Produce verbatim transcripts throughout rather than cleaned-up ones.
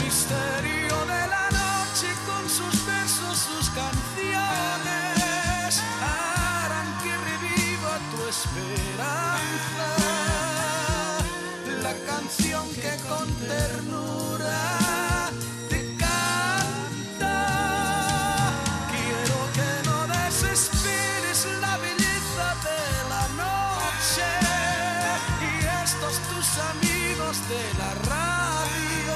misterio de la noche con sus besos, sus canciones harán que reviva tu esperanza. La canción que con ternura te canta. Quiero que no desesperes la belleza de la noche y estos tus amigos de la radio.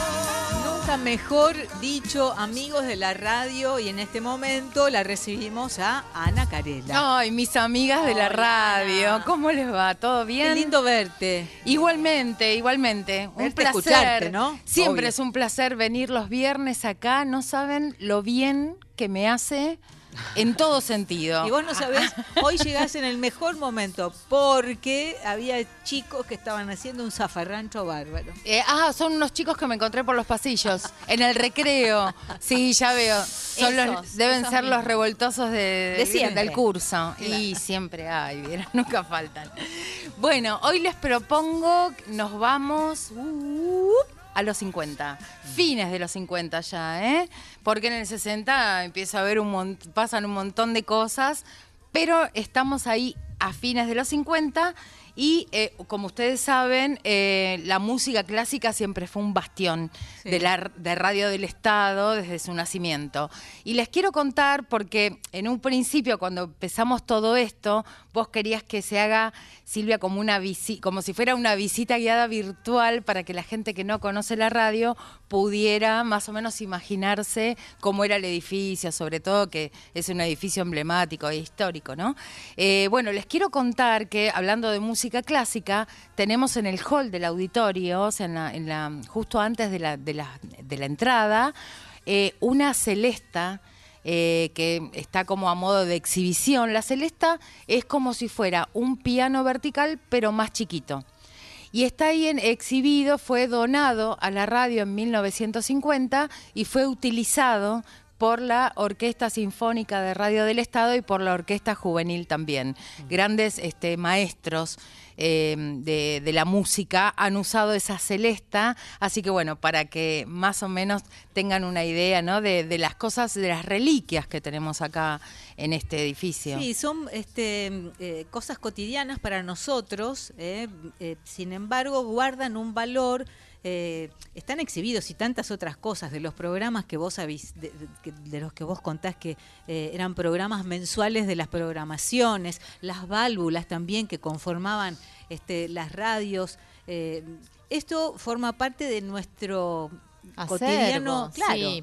Nunca mejor dicho, amigos de la radio, y en este momento la recibimos a Ana Carela. Ay, mis amigas de la Hola, radio, Ana. ¿cómo les va? ¿Todo bien? Qué lindo verte. Igualmente, igualmente. Un Verte, placer. escucharte, ¿no? Siempre Obvio. es un placer venir los viernes acá. No saben lo bien que me hace en todo sentido. Y vos no sabés, hoy llegás en el mejor momento porque había chicos que estaban haciendo un zafarrancho bárbaro. Eh, ah, son unos chicos que me encontré por los pasillos, en el recreo. Sí, ya veo. Son Esos, los, deben esos ser los mismos. revoltosos de, De siempre. del curso. Y siempre hay, ¿vieron? Nunca faltan. Bueno, hoy les propongo, nos vamos uh, a los cincuenta. Fines de los cincuenta ya, ¿eh? Porque en el sesenta empieza a haber un mont- pasan un montón de cosas, pero estamos ahí a fines de los cincuenta. Y eh, como ustedes saben, eh, la música clásica siempre fue un bastión Sí. de la de Radio del Estado desde su nacimiento. Y les quiero contar, porque en un principio, cuando empezamos todo esto, vos querías que se haga, Silvia, como una visi- como si fuera una visita guiada virtual para que la gente que no conoce la radio pudiera más o menos imaginarse cómo era el edificio, sobre todo que es un edificio emblemático e histórico, ¿no? Eh, bueno, les quiero contar que, hablando de música clásica, tenemos en el hall del auditorio, o sea, en la, en la, justo antes de la, de la, de la entrada, eh, una celesta eh, que está como a modo de exhibición. La celesta es como si fuera un piano vertical, pero más chiquito. Y está ahí en, exhibido, fue donado a la radio en mil novecientos cincuenta y fue utilizado por la Orquesta Sinfónica de Radio del Estado y por la Orquesta Juvenil también. Mm. Grandes este, maestros eh, de, de la música han usado esa celesta, así que bueno, para que más o menos tengan una idea, ¿no?, de, de las cosas, de las reliquias que tenemos acá en este edificio. Sí, son este, eh, cosas cotidianas para nosotros, eh, eh, sin embargo guardan un valor. Eh, están exhibidos y tantas otras cosas de los programas que vos habís, de, de, de los que vos contás que eh, eran programas mensuales de las programaciones, las válvulas también que conformaban este, las radios. Eh, esto forma parte de nuestro Acervo, cotidiano, claro. Sí.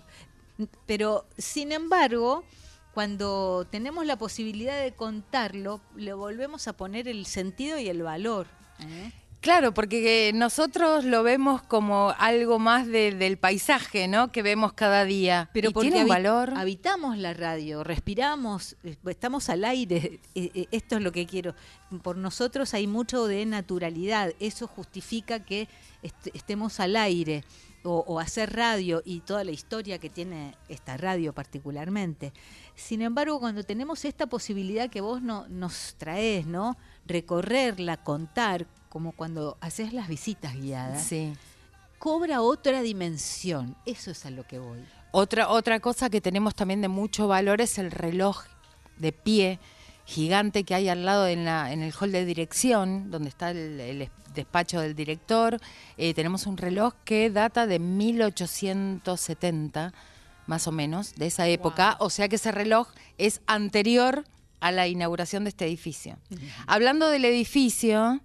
Pero sin embargo, cuando tenemos la posibilidad de contarlo, le volvemos a poner el sentido y el valor, ¿eh? Claro, porque nosotros lo vemos como algo más de, del paisaje, ¿no?, que vemos cada día. Pero y porque tiene un habi- valor. habitamos la radio, respiramos, eh, estamos al aire, eh, eh, esto es lo que quiero. Por nosotros hay mucho de naturalidad, eso justifica que est- estemos al aire o, o hacer radio y toda la historia que tiene esta radio particularmente. Sin embargo, cuando tenemos esta posibilidad que vos no, nos traés, ¿no?, recorrerla, contar, como cuando haces las visitas guiadas, Sí. cobra otra dimensión. Eso es a lo que voy. Otra, otra cosa que tenemos también de mucho valor es el reloj de pie gigante que hay al lado en, la, en el hall de dirección, donde está el, el despacho del director. Eh, tenemos un reloj que data de mil ochocientos setenta, más o menos, de esa época. Wow. O sea que ese reloj es anterior a la inauguración de este edificio. Uh-huh. Hablando del edificio,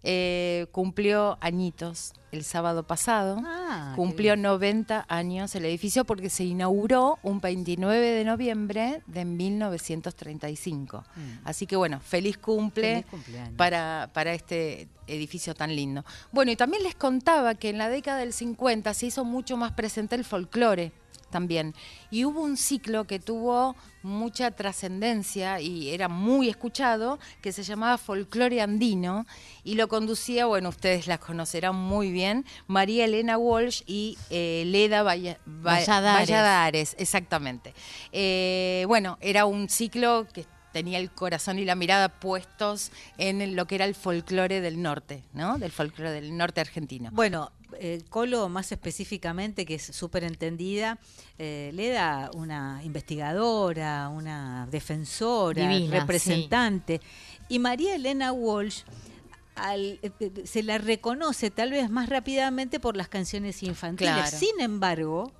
eh, cumplió añitos el sábado pasado. Ah, cumplió noventa años el edificio porque se inauguró un veintinueve de noviembre de mil novecientos treinta y cinco. Mm. Así que bueno, feliz cumple feliz para, para este edificio tan lindo. Bueno, y también les contaba que en la década del cincuenta se hizo mucho más presente el folclore también. Y hubo un ciclo que tuvo mucha trascendencia y era muy escuchado, que se llamaba Folclore Andino, y lo conducía, bueno, ustedes las conocerán muy bien, María Elena Walsh y eh, Leda Valla, Va, Valladares. Valladares, exactamente. Eh, bueno, era un ciclo que tenía el corazón y la mirada puestos en lo que era el folclore del norte, ¿no? Del folclore del norte argentino. Bueno, eh, Colo más específicamente, que es súper entendida, eh, le da una investigadora, una defensora, Divina, representante. Sí. Y María Elena Walsh al, eh, se la reconoce tal vez más rápidamente por las canciones infantiles. Claro. Sin embargo,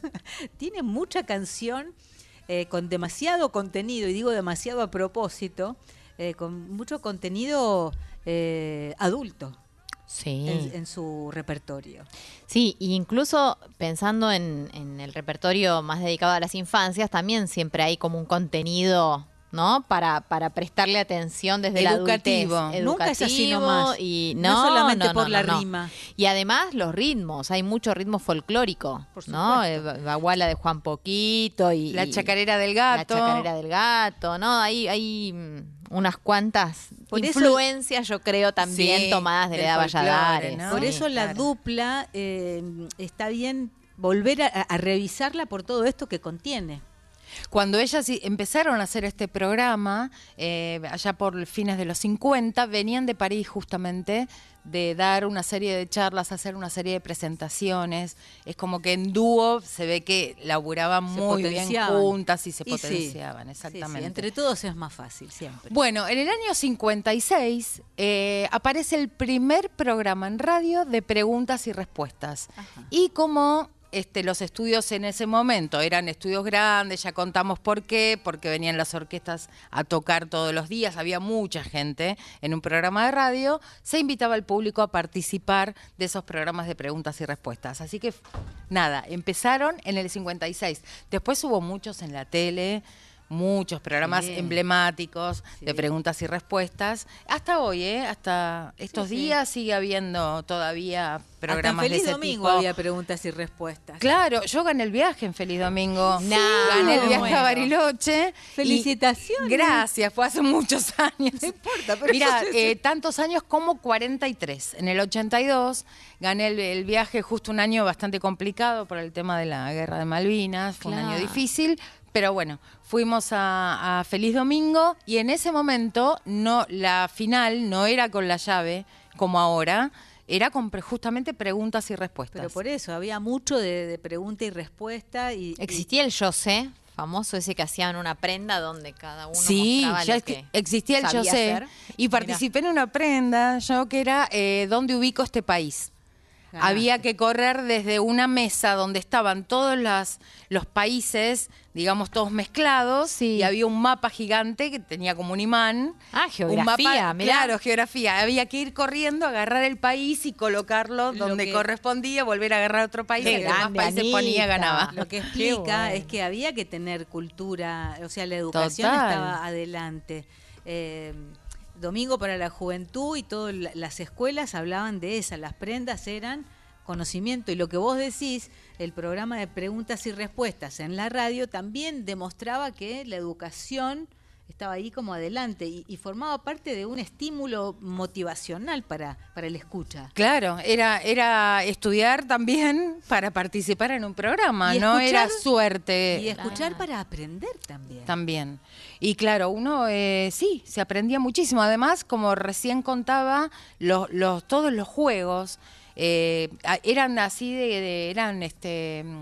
tiene mucha canción eh, con demasiado contenido, y digo demasiado a propósito, eh, con mucho contenido eh, adulto. Sí. En, en su repertorio. Sí, e incluso pensando en, en el repertorio más dedicado a las infancias, también siempre hay como un contenido, ¿no? Para, para prestarle atención desde Educativo. la adultez. Nunca es así nomás. Y no, no, solamente no, por no, la no, no. rima. Y además los ritmos, hay mucho ritmo folclórico, Por ¿no? supuesto. Eh, Baguala de Juan Poquito y La y chacarera del gato. La chacarera del gato, ¿no? Hay, hay mm, unas cuantas Por eso- influencias, yo creo, también Sí, tomadas de del Leda folclore, Valladares. ¿no? Por Sí, eso la claro. dupla eh, está bien volver a, a revisarla por todo esto que contiene. Cuando ellas sí empezaron a hacer este programa, eh, allá por fines de los cincuenta, venían de París justamente de dar una serie de charlas, hacer una serie de presentaciones. Es como que en dúo se ve que laburaban Se muy bien potenciaban. juntas y se Y sí, potenciaban, sí, sí, exactamente. entre todos es más fácil, siempre. Bueno, en el año cincuenta y seis eh, aparece el primer programa en radio de preguntas y respuestas. Ajá. Y como este, los estudios en ese momento eran estudios grandes, ya contamos por qué, porque venían las orquestas a tocar todos los días, había mucha gente en un programa de radio, se invitaba al público a participar de esos programas de preguntas y respuestas. Así que, nada, empezaron en el cincuenta y seis. Después hubo muchos en la tele, muchos programas Sí. emblemáticos Sí. de preguntas y respuestas. Hasta hoy, ¿eh? Hasta estos Sí, sí. días sigue habiendo todavía programas Hasta en Feliz de ese Domingo tipo. había preguntas y respuestas. Claro, yo gané el viaje en Feliz Domingo. No, gané el viaje bueno. a Bariloche. y- Felicitaciones. Gracias, fue hace muchos años. No importa, pero Mira, eso es- eh, tantos años como cuarenta y tres. En el ochenta y dos gané el, el viaje, justo un año bastante complicado por el tema de la guerra de Malvinas. Fue un Claro. año difícil. Pero bueno, fuimos a, a Feliz Domingo y en ese momento no, la final no era con la llave como ahora, era con pre- justamente preguntas y respuestas. Pero por eso, había mucho de, de pregunta y respuesta. Y, y- Existía el yo sé, famoso ese que hacían una prenda donde cada uno Sí, mostraba ya lo es que que existía el yo sabía sé. hacer. Y Mirá. participé en una prenda, yo que era eh, ¿dónde ubico este país? Ganaste. Había que correr desde una mesa donde estaban todos las, los países, digamos, todos mezclados, Sí. y había un mapa gigante que tenía como un imán. Ah, Un geografía, mapa, mirá. claro, geografía. Había que ir corriendo, agarrar el país y colocarlo Lo donde que- correspondía, volver a agarrar otro país, Qué y el que más grande, países ponía Anita. ganaba. Lo que Qué explica bueno. es que había que tener cultura, o sea, la educación Total. estaba adelante. Eh, Domingo para la Juventud y todas la- las escuelas hablaban de esa, las prendas eran conocimiento, y lo que vos decís, el programa de preguntas y respuestas en la radio también demostraba que la educación estaba ahí como adelante y, y formaba parte de un estímulo motivacional para, para el escucha. Claro, era, era estudiar también para participar en un programa, Y no escuchar- era suerte. Y escuchar Claro. para aprender también. También. Y claro, uno eh, sí, se aprendía muchísimo. Además, como recién contaba, los, los, todos los juegos eh, a- eran así de, de- eran este mm,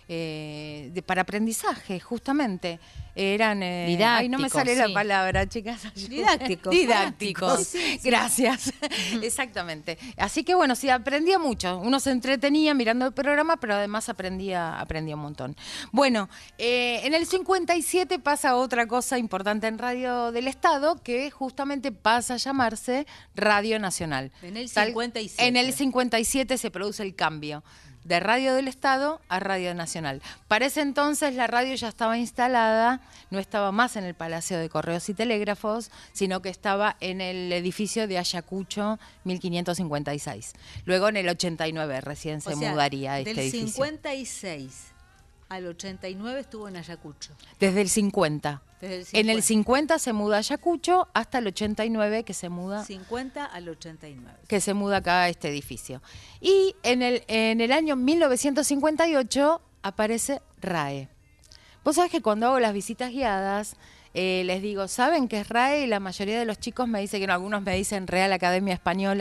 eh, de, para aprendizaje, justamente. Eran eh, ay, no me Didácticos, sale la sí. palabra, chicas. ayúdenme. Didácticos, Didácticos. prácticos. Sí, sí, sí. Gracias. Exactamente. Así que bueno, sí, aprendía mucho. Uno se entretenía mirando el programa, pero además aprendía, aprendía un montón. Bueno, eh, en el cincuenta y siete pasa otra cosa importante en Radio del Estado, que justamente pasa a llamarse Radio Nacional. En el Tal- cincuenta y siete. En el cincuenta y siete se produce el cambio de Radio del Estado a Radio Nacional. Para ese entonces la radio ya estaba instalada, no estaba más en el Palacio de Correos y Telégrafos, sino que estaba en el edificio de Ayacucho mil quinientos cincuenta y seis. Luego en el ochenta y nueve recién se O sea, mudaría a este del edificio. cincuenta y seis al ochenta y nueve estuvo en Ayacucho. Desde el cincuenta. Desde el En el cincuenta. cincuenta se muda a Ayacucho hasta el ochenta y nueve que se muda cincuenta al ochenta y nueve. que se muda acá a este edificio. Y en el, en el año mil novecientos cincuenta y ocho aparece RAE. Vos sabés que cuando hago las visitas guiadas, eh, les digo, ¿saben qué es RAE? Y la mayoría de los chicos me dicen que no, algunos me dicen Real Academia Española.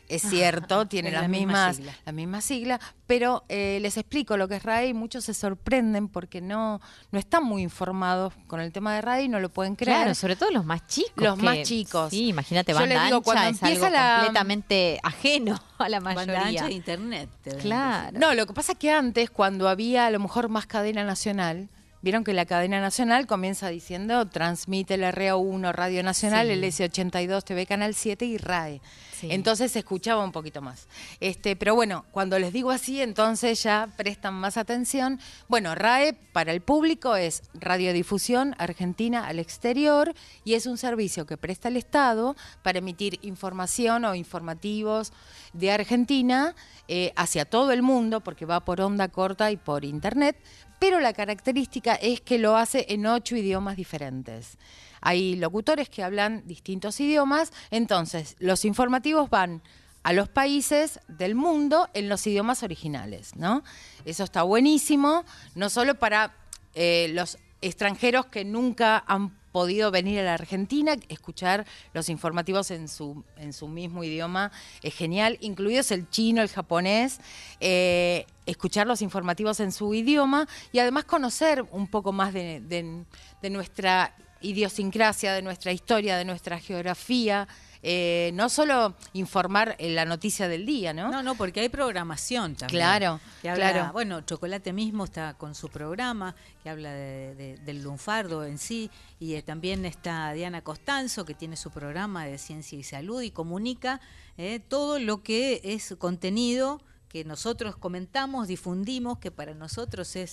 es cierto, tiene Es las la misma mismas, sigla. la misma sigla, pero eh, les explico lo que es R A E y muchos se sorprenden porque no, no están muy informados con el tema de R A E y no lo pueden creer. Claro, sobre todo los más chicos. Los que- más chicos. Sí, imagínate, Yo banda les digo, ancha cuando es algo empieza la- completamente ajeno a la Banda mayoría. ancha de internet. te voy a Claro. No, lo que pasa es que antes, cuando había a lo mejor más cadena nacional, vieron que la cadena nacional comienza diciendo, transmite el R A uno, Radio Nacional, Sí. el S ochenta y dos, T V Canal siete y R A E. Sí. Entonces se escuchaba un poquito más. Este, pero bueno, cuando les digo así, entonces ya prestan más atención. Bueno, R A E para el público es Radiodifusión Argentina al Exterior y es un servicio que presta el Estado para emitir información o informativos de Argentina eh, hacia todo el mundo, porque va por onda corta y por internet, pero la característica es que lo hace en ocho idiomas diferentes. Hay locutores que hablan distintos idiomas, entonces los informativos van a los países del mundo en los idiomas originales, ¿no? Eso está buenísimo, no solo para eh, los extranjeros que nunca han podido venir a la Argentina, escuchar los informativos en su, en su mismo idioma es genial, incluidos el chino, el japonés, eh, escuchar los informativos en su idioma y además conocer un poco más de, de, de nuestra idiosincrasia, de nuestra historia, de nuestra geografía, eh, no solo informar en la noticia del día, ¿no? No, no, porque hay programación también. Claro, que habla- claro. Bueno, Chocolate mismo está con su programa, que habla de- de- del lunfardo en sí, y eh, también está Diana Costanzo, que tiene su programa de ciencia y salud y comunica eh, todo lo que es contenido que nosotros comentamos, difundimos, que para nosotros es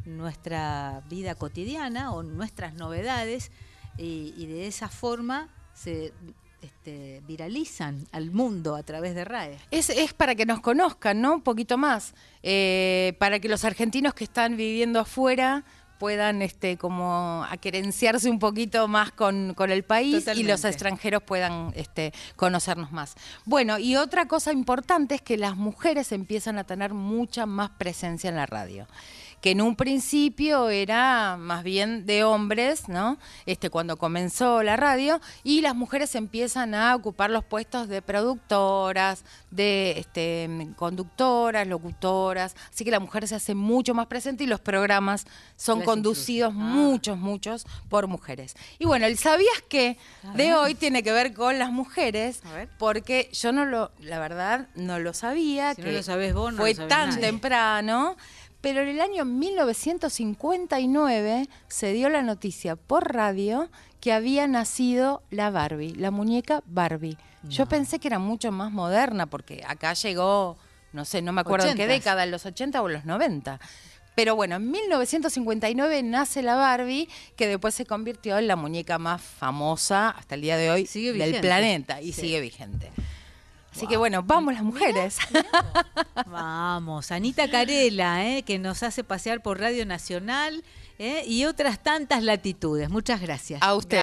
nuestra vida cotidiana o nuestras novedades, y, y de esa forma se este, viralizan al mundo a través de R A E. Es, es para que nos conozcan, ¿no? Un poquito más. Eh, para que los argentinos que están viviendo afuera puedan este, como aquerenciarse un poquito más con, con el país Totalmente. y los extranjeros puedan este, conocernos más. Bueno, y otra cosa importante es que las mujeres empiezan a tener mucha más presencia en la radio, que en un principio era más bien de hombres, ¿no? Este, cuando comenzó la radio, y las mujeres empiezan a ocupar los puestos de productoras, de este, conductoras, locutoras, así que la mujer se hace mucho más presente y los programas son Las conducidos incluye. Ah. muchos, muchos por mujeres. Y bueno, el ¿sabías qué? De hoy tiene que ver con las mujeres, A ver. porque yo no lo, la verdad, no lo sabía, Si que no lo sabés vos, no fue lo sabe tan nadie. temprano. Pero en el año mil novecientos cincuenta y nueve se dio la noticia por radio que había nacido la Barbie, la muñeca Barbie. Yo No. pensé que era mucho más moderna porque acá llegó, no sé, no me acuerdo en qué Ochentas. década, en los ochenta o en los noventa. Pero bueno, en mil novecientos cincuenta y nueve nace la Barbie, que después se convirtió en la muñeca más famosa hasta el día de hoy Sigue del vigente. planeta y Sí. sigue vigente. Así que bueno, vamos las mujeres. Vamos, Anita Carela, eh, que nos hace pasear por Radio Nacional eh, y otras tantas latitudes. Muchas gracias. A usted.